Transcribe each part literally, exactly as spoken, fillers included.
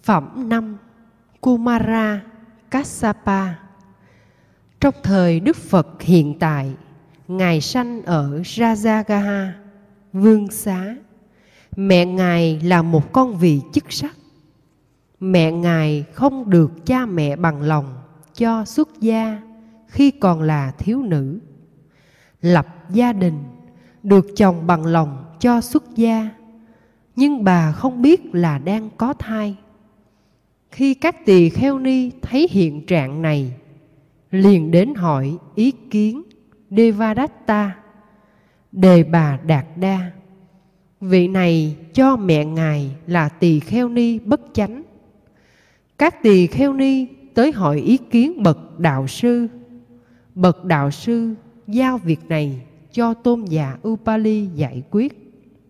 Phẩm năm. Kumara Kassapa. Trong thời Đức Phật hiện tại, Ngài sanh ở Rajagaha, Vương Xá. Mẹ Ngài là một con vị chức sắc. Mẹ Ngài không được cha mẹ bằng lòng cho xuất gia khi còn là thiếu nữ. Lập gia đình, được chồng bằng lòng cho xuất gia, nhưng bà không biết là đang có thai. Khi các tỳ kheo ni thấy hiện trạng này, liền đến hỏi ý kiến Devadatta, Đề Bà Đạt Đa. Vị này cho mẹ Ngài là tỳ kheo ni bất chánh. Các tỳ kheo ni tới hỏi ý kiến bậc đạo sư. Bậc đạo sư giao việc này cho tôn giả Upali giải quyết.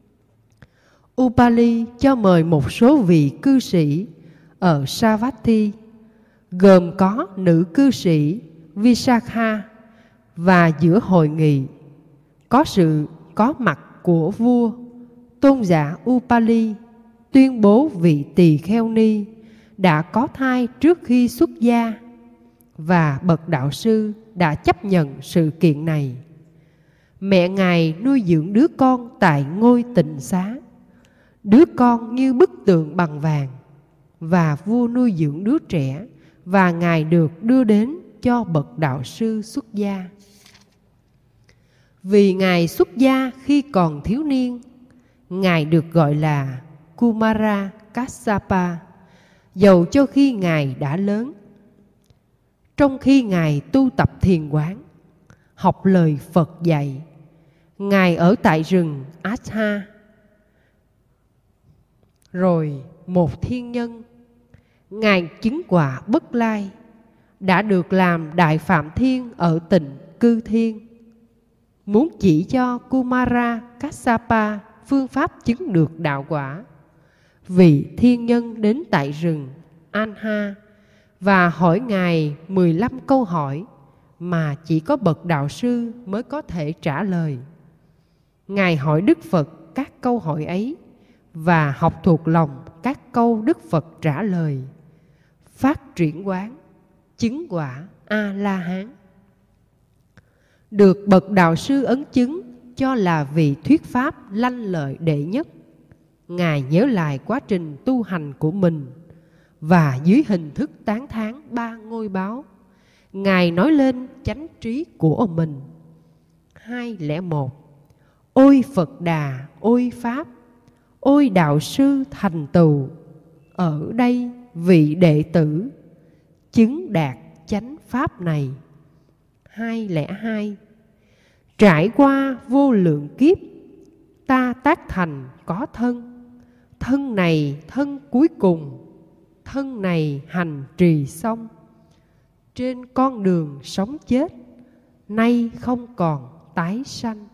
Upali cho mời một số vị cư sĩ ở Savatthi, gồm có nữ cư sĩ Visakha, và giữa hội nghị có sự có mặt của vua. Tôn giả Upali tuyên bố vị tỳ kheo ni đã có thai trước khi xuất gia, và bậc đạo sư đã chấp nhận sự kiện này. Mẹ Ngài nuôi dưỡng đứa con tại ngôi tịnh xá, đứa con như bức tượng bằng vàng, và vua nuôi dưỡng đứa trẻ, và Ngài được đưa đến cho bậc đạo sư xuất gia. Vì Ngài xuất gia khi còn thiếu niên, Ngài được gọi là Kumara Kassapa, dầu cho khi Ngài đã lớn. Trong khi Ngài tu tập thiền quán, học lời Phật dạy, Ngài ở tại rừng Asha. Rồi một thiên nhân, Ngài chứng quả Bất Lai, đã được làm Đại Phạm Thiên ở Tịnh Cư Thiên, muốn chỉ cho Kumara Kassapa phương pháp chứng được đạo quả. Vị thiên nhân đến tại rừng Anha và hỏi Ngài mười lăm câu hỏi mà chỉ có bậc đạo sư mới có thể trả lời. Ngài hỏi Đức Phật các câu hỏi ấy và học thuộc lòng các câu Đức Phật trả lời, phát triển quán, chứng quả A-la-hán. Được bậc đạo sư ấn chứng cho là vị thuyết pháp lanh lợi đệ nhất. Ngài nhớ lại quá trình tu hành của mình, và dưới hình thức tán thán ba ngôi báo, Ngài nói lên chánh trí của mình. hai không một. Ôi Phật Đà, ôi Pháp, ôi đạo sư thành tựu, ở đây vị đệ tử chứng đạt chánh pháp này. hai không hai. Trải qua vô lượng kiếp, ta tác thành có thân. Thân này thân cuối cùng, thân này hành trì xong. Trên con đường sống chết, nay không còn tái sanh.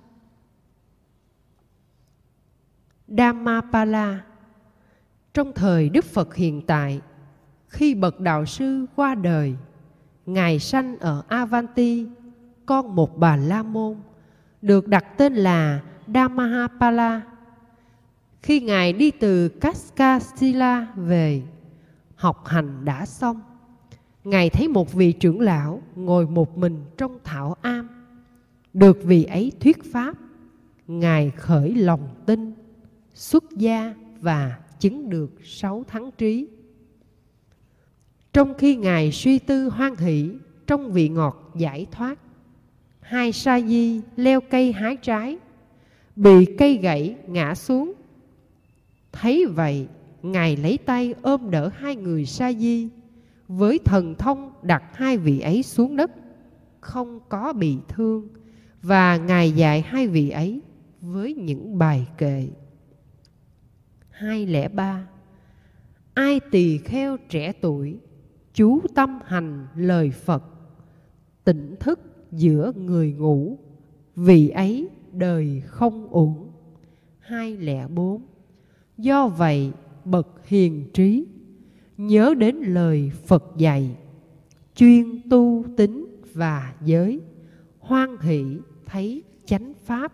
Dhammapala. Trong thời Đức Phật hiện tại, khi bậc đạo sư qua đời, Ngài sanh ở Avanti, con một bà la môn, được đặt tên là Dhammapala. Khi Ngài đi từ Kaskasila về, học hành đã xong, Ngài thấy một vị trưởng lão ngồi một mình trong thảo am. Được vị ấy thuyết pháp, Ngài khởi lòng tin, xuất gia và chứng được sáu thắng trí. Trong khi Ngài suy tư hoan hỷ trong vị ngọt giải thoát, hai sa di leo cây hái trái, bị cây gãy ngã xuống. Thấy vậy, Ngài lấy tay ôm đỡ hai người sa di, với thần thông đặt hai vị ấy xuống đất, không có bị thương, và Ngài dạy hai vị ấy với những bài kệ. hai không ba. Ai tỳ kheo trẻ tuổi, chú tâm hành lời Phật, tỉnh thức giữa người ngủ, vì ấy đời không uổng. hai không bốn. Do vậy bậc hiền trí nhớ đến lời Phật dạy, chuyên tu tín và giới, hoan hỷ thấy chánh pháp.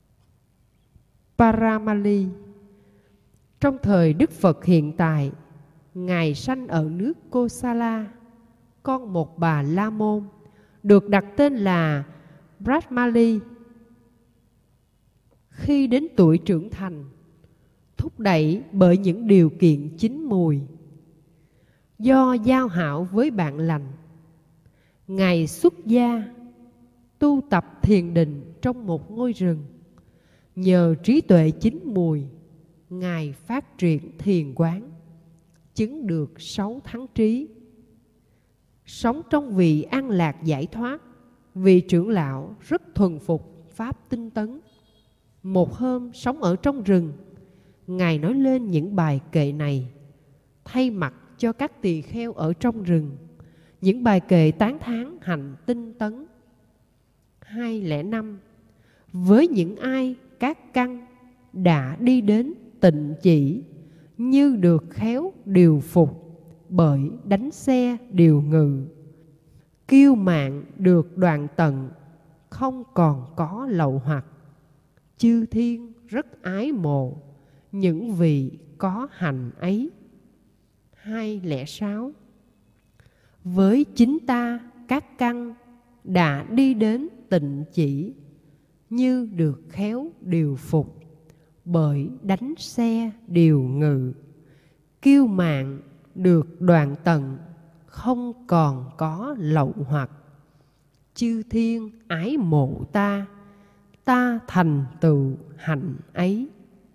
Paramali. Trong thời Đức Phật hiện tại, Ngài sanh ở nước Kosala, con một bà La Môn, được đặt tên là Brahmali. Khi đến tuổi trưởng thành, thúc đẩy bởi những điều kiện chín mùi, do giao hảo với bạn lành, Ngài xuất gia, tu tập thiền định trong một ngôi rừng. Nhờ trí tuệ chín mùi, Ngài phát triển thiền quán, chứng được sáu thắng trí. Sống trong vị an lạc giải thoát, vị trưởng lão rất thuần phục pháp tinh tấn. Một hôm sống ở trong rừng, Ngài nói lên những bài kệ này, thay mặt cho các tỳ kheo ở trong rừng, những bài kệ tán thán hạnh tinh tấn. hai không năm. Với những ai các căn đã đi đến tịnh chỉ, như được khéo điều phục bởi đánh xe điều ngự, kiêu mạn được đoạn tận, không còn có lậu hoặc. Chư thiên rất ái mộ những vị có hạnh ấy. hai không sáu. Với chính ta các căn đã đi đến tịnh chỉ, như được khéo điều phục bởi đánh xe điều ngự, kiêu mạn được đoạn tận, không còn có lậu hoặc. Chư thiên ái mộ ta, ta thành tựu hạnh ấy.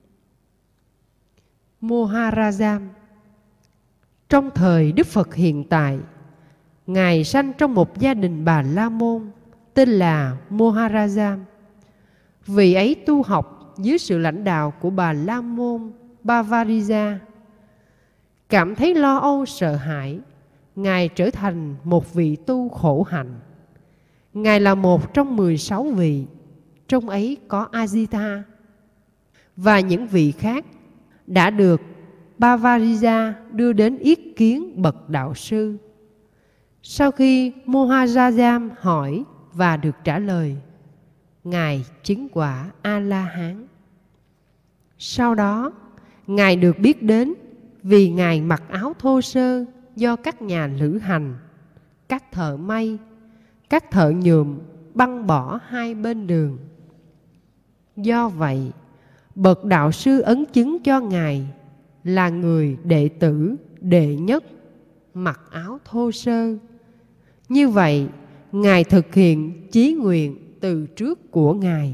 Moharajam. Trong thời Đức Phật hiện tại, Ngài sanh trong một gia đình Bà La Môn tên là Moharajam. Vị ấy tu học dưới sự lãnh đạo của Bà La Môn Bavariza. Cảm thấy lo âu sợ hãi, Ngài trở thành một vị tu khổ hạnh. Ngài là một trong mười sáu vị, trong ấy có Ajita và những vị khác đã được Bavariza đưa đến yết kiến bậc đạo sư. Sau khi Moharajam hỏi và được trả lời, Ngài chứng quả A-la-hán. Sau đó, Ngài được biết đến vì Ngài mặc áo thô sơ do các nhà lữ hành, các thợ may, các thợ nhuộm băng bỏ hai bên đường. Do vậy, bậc đạo sư ấn chứng cho Ngài là người đệ tử đệ nhất mặc áo thô sơ. Như vậy, Ngài thực hiện chí nguyện từ trước của Ngài.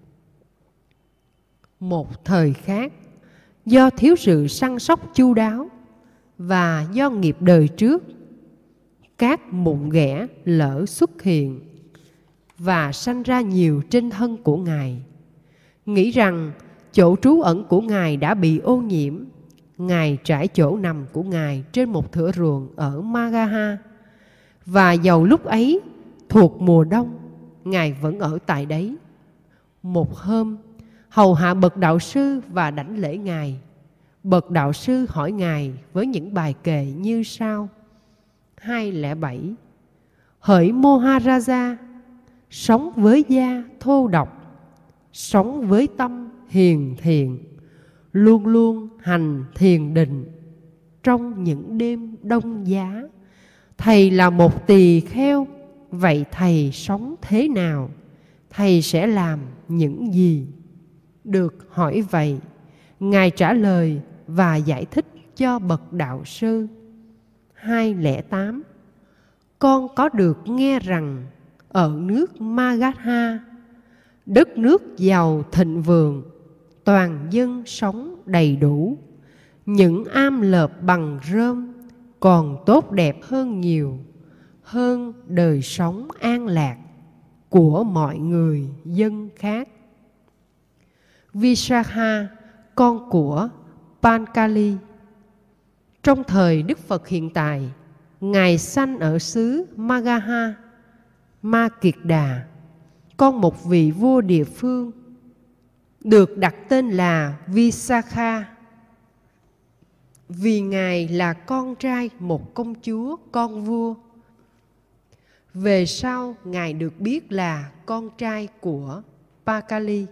Một thời khác, do thiếu sự săn sóc chu đáo và do nghiệp đời trước, các mụn ghẻ lỡ xuất hiện và sanh ra nhiều trên thân của Ngài. Nghĩ rằng chỗ trú ẩn của Ngài đã bị ô nhiễm, Ngài trải chỗ nằm của Ngài trên một thửa ruộng ở Magaha. Và dầu lúc ấy thuộc mùa đông, Ngài vẫn ở tại đấy. Một hôm, hầu hạ bậc đạo sư và đảnh lễ Ngài, bậc đạo sư hỏi Ngài với những bài kệ như sau. hai không bảy. Hỡi Moharaja, sống với da thô độc, sống với tâm hiền thiện, luôn luôn hành thiền định. Trong những đêm đông giá, Thầy là một tỳ kheo, vậy Thầy sống thế nào? Thầy sẽ làm những gì? Được hỏi vậy, Ngài trả lời và giải thích cho bậc đạo sư. hai không tám. Con có được nghe rằng ở nước Magadha, đất nước giàu thịnh vượng, toàn dân sống đầy đủ, những am lợp bằng rơm còn tốt đẹp hơn nhiều, hơn đời sống an lạc của mọi người dân khác. Visakha, con của Pankali. Trong thời Đức Phật hiện tại, Ngài sanh ở xứ Magadha, Ma Kiệt Đà, con một vị vua địa phương, được đặt tên là Visakha vì Ngài là con trai một công chúa con vua. Về sau, Ngài được biết là con trai của Pakali.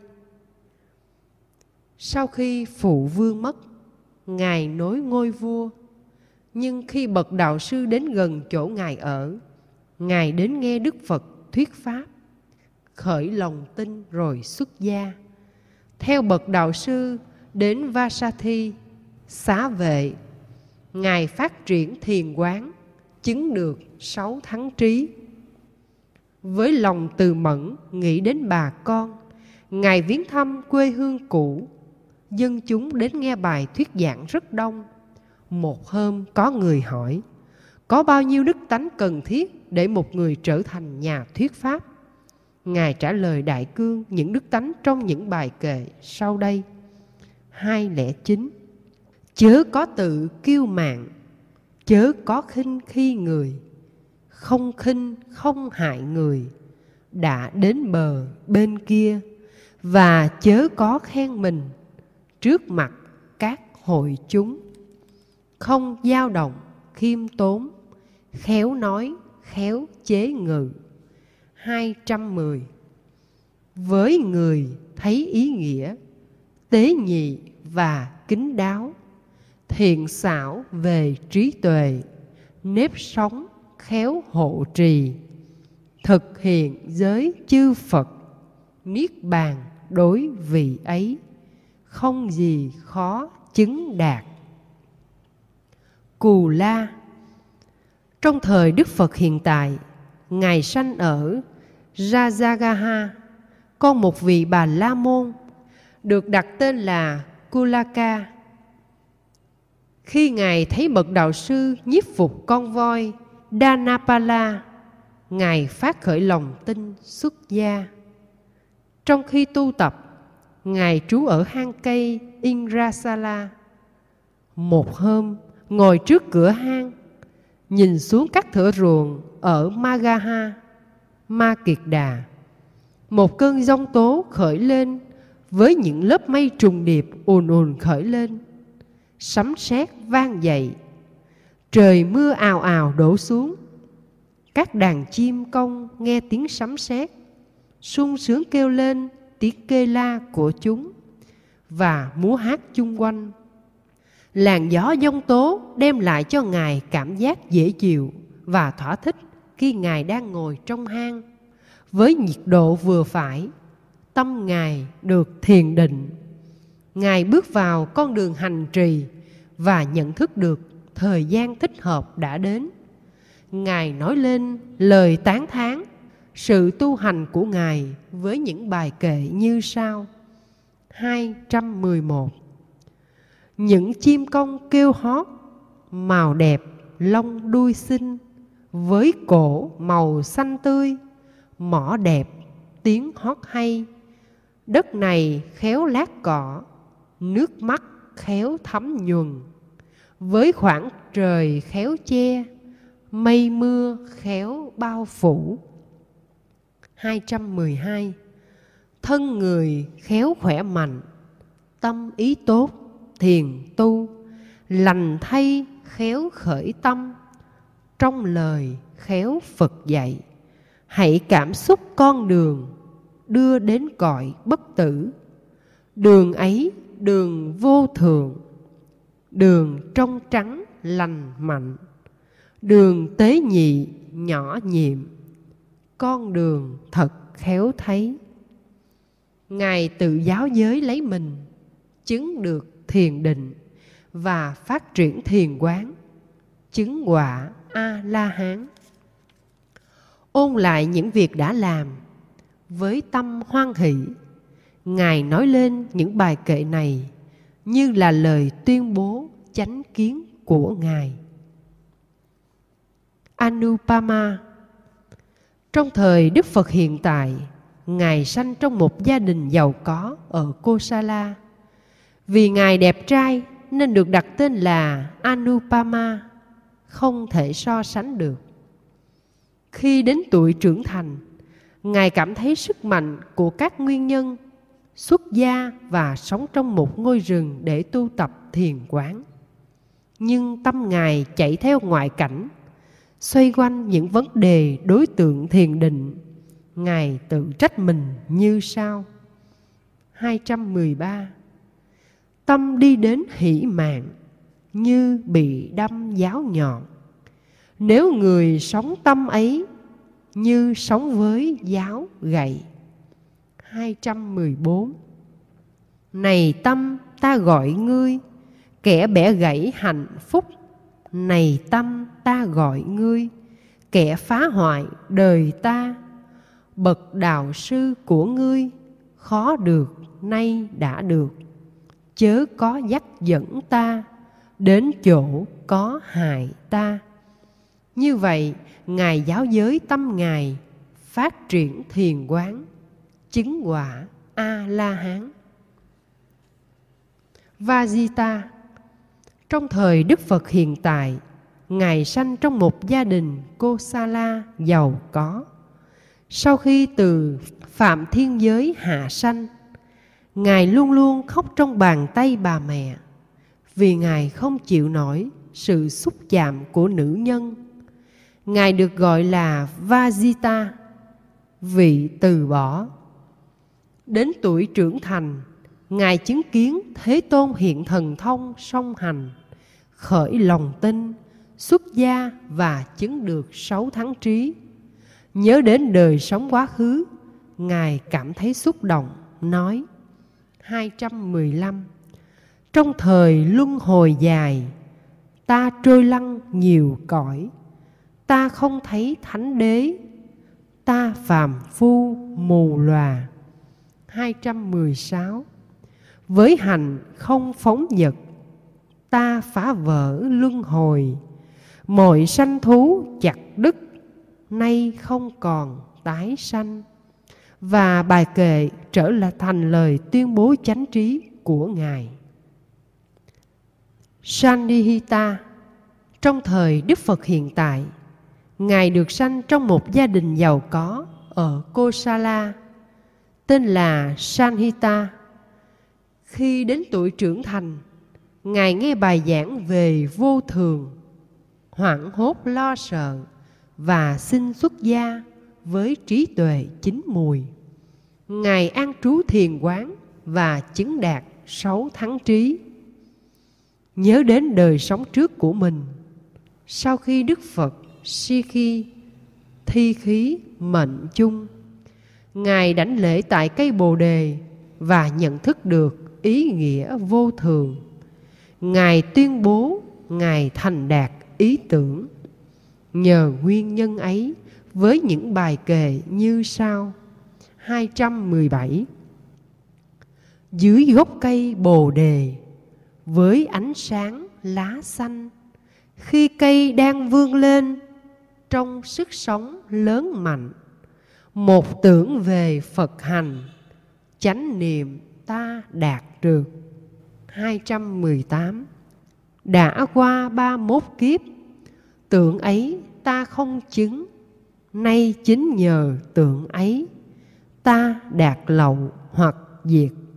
Sau khi phụ vương mất, Ngài nối ngôi vua. Nhưng khi bậc đạo sư đến gần chỗ Ngài ở, Ngài đến nghe Đức Phật thuyết pháp, khởi lòng tin rồi xuất gia. Theo bậc đạo sư đến Vasathi, xá vệ, Ngài phát triển thiền quán, chứng được sáu thắng trí. Với lòng từ mẫn nghĩ đến bà con, Ngài viếng thăm quê hương cũ. Dân chúng đến nghe bài thuyết giảng rất đông. Một hôm có người hỏi, có bao nhiêu đức tánh cần thiết để một người trở thành nhà thuyết pháp? Ngài trả lời đại cương những đức tánh trong những bài kệ sau đây. Hai lẽ chính: chớ có tự kiêu mạn, chớ có khinh khi người, không khinh không hại người, đã đến bờ bên kia, và chớ có khen mình trước mặt các hội chúng, không dao động khiêm tốn, khéo nói khéo chế ngự. Hai trăm mười. Với người thấy ý nghĩa, tế nhị và kín đáo, thiện xảo về trí tuệ, nếp sống khéo hộ trì, thực hiện giới chư Phật, niết bàn đối vị ấy, không gì khó chứng đạt. Cù La. Trong thời Đức Phật hiện tại, Ngài sanh ở Rajagaha, con một vị Bà La Môn, được đặt tên là Kulaka. Khi Ngài thấy bậc đạo sư nhiếp phục con voi Dhanapala, Ngài phát khởi lòng tin xuất gia. Trong khi tu tập, Ngài trú ở hang cây Indrasala. Một hôm, ngồi trước cửa hang, nhìn xuống các thửa ruộng ở Magaha, Ma Kiệt Đà, một cơn giông tố khởi lên với những lớp mây trùng điệp ùn ùn khởi lên. Sấm sét vang dậy, trời mưa ào ào đổ xuống. Các đàn chim công nghe tiếng sấm sét, sung sướng kêu lên tiếng kêu la của chúng và múa hát chung quanh. Làn gió giông tố đem lại cho Ngài cảm giác dễ chịu và thỏa thích khi Ngài đang ngồi trong hang. Với nhiệt độ vừa phải, tâm Ngài được thiền định. Ngài bước vào con đường hành trì và nhận thức được thời gian thích hợp đã đến. Ngài nói lên lời tán thán sự tu hành của Ngài với những bài kệ như sau. Hai trăm mười một. Những chim công kêu hót, màu đẹp lông đuôi xinh, với cổ màu xanh tươi, mỏ đẹp tiếng hót hay. Đất này khéo lát cỏ, nước mắt khéo thấm nhuần, với khoảng trời khéo che, mây mưa khéo bao phủ. Hai trăm mười hai. Thân người khéo khỏe mạnh, tâm ý tốt, thiền tu, lành thay khéo khởi tâm, trong lời khéo Phật dạy. Hãy cảm xúc con đường, đưa đến cõi bất tử. Đường ấy đường vô thường, đường trong trắng lành mạnh, đường tế nhị nhỏ nhiệm, con đường thật khéo thấy. Ngài tự giáo giới lấy mình, chứng được thiền định và phát triển thiền quán, chứng quả A-la-hán. Ôn lại những việc đã làm với tâm hoan hỷ, Ngài nói lên những bài kệ này như là lời tuyên bố chánh kiến của Ngài. Anupama. Trong thời Đức Phật hiện tại, Ngài sanh trong một gia đình giàu có ở Kosala. Vì Ngài đẹp trai nên được đặt tên là Anupama, không thể so sánh được. Khi đến tuổi trưởng thành, Ngài cảm thấy sức mạnh của các nguyên nhân, xuất gia và sống trong một ngôi rừng để tu tập thiền quán. Nhưng tâm Ngài chạy theo ngoại cảnh, xoay quanh những vấn đề đối tượng thiền định. Ngài tự trách mình như sau. Hai trăm mười ba. Tâm đi đến hỷ mạng, như bị đâm giáo nhọn. Nếu người sống tâm ấy như sống với giáo gậy. hai trăm mười bốn. Này tâm, ta gọi ngươi, kẻ bẻ gãy hạnh phúc. Này tâm, ta gọi ngươi, kẻ phá hoại đời ta. Bậc đạo sư của ngươi khó được nay đã được, chớ có dắt dẫn ta đến chỗ có hại ta. Như vậy, Ngài giáo giới tâm Ngài phát triển thiền quán, chứng quả A-la-hán. Vajita. Trong thời Đức Phật hiện tại, Ngài sanh trong một gia đình Kosala giàu có. Sau khi từ phạm thiên giới hạ sanh, Ngài luôn luôn khóc trong bàn tay bà mẹ, vì Ngài không chịu nổi sự xúc chạm của nữ nhân. Ngài được gọi là Vajita, vị từ bỏ. Đến tuổi trưởng thành, Ngài chứng kiến Thế Tôn hiện thần thông song hành, khởi lòng tin, xuất gia và chứng được sáu thắng trí. Nhớ đến đời sống quá khứ, Ngài cảm thấy xúc động, nói hai trăm mười lăm. Trong thời luân hồi dài, ta trôi lăn nhiều cõi, ta không thấy thánh đế, ta phàm phu mù lòa. hai trăm mười sáu. Với hành không phóng dật, ta phá vỡ luân hồi, mọi sanh thú chặt đứt, nay không còn tái sanh. Và bài kệ trở lại thành lời tuyên bố chánh trí của Ngài. Sandihita. Trong thời Đức Phật hiện tại, Ngài được sanh trong một gia đình giàu có ở Kosala, tên là Sanhita. Khi đến tuổi trưởng thành, Ngài nghe bài giảng về vô thường, hoảng hốt lo sợ và xin xuất gia với trí tuệ chín mùi. Ngài an trú thiền quán và chứng đạt sáu thắng trí. Nhớ đến đời sống trước của mình, sau khi Đức Phật Sikhi thi khí mệnh chung, Ngài đảnh lễ tại cây Bồ Đề và nhận thức được ý nghĩa vô thường. Ngài tuyên bố Ngài thành đạt ý tưởng. Nhờ nguyên nhân ấy, với những bài kệ như sau. hai trăm mười bảy. Dưới gốc cây Bồ Đề, với ánh sáng lá xanh, khi cây đang vươn lên trong sức sống lớn mạnh, một tưởng về Phật hành, chánh niệm ta đạt được. hai trăm mười tám. Đã qua ba mốt kiếp, tưởng ấy ta không chứng, nay chính nhờ tưởng ấy ta đạt lậu hoặc diệt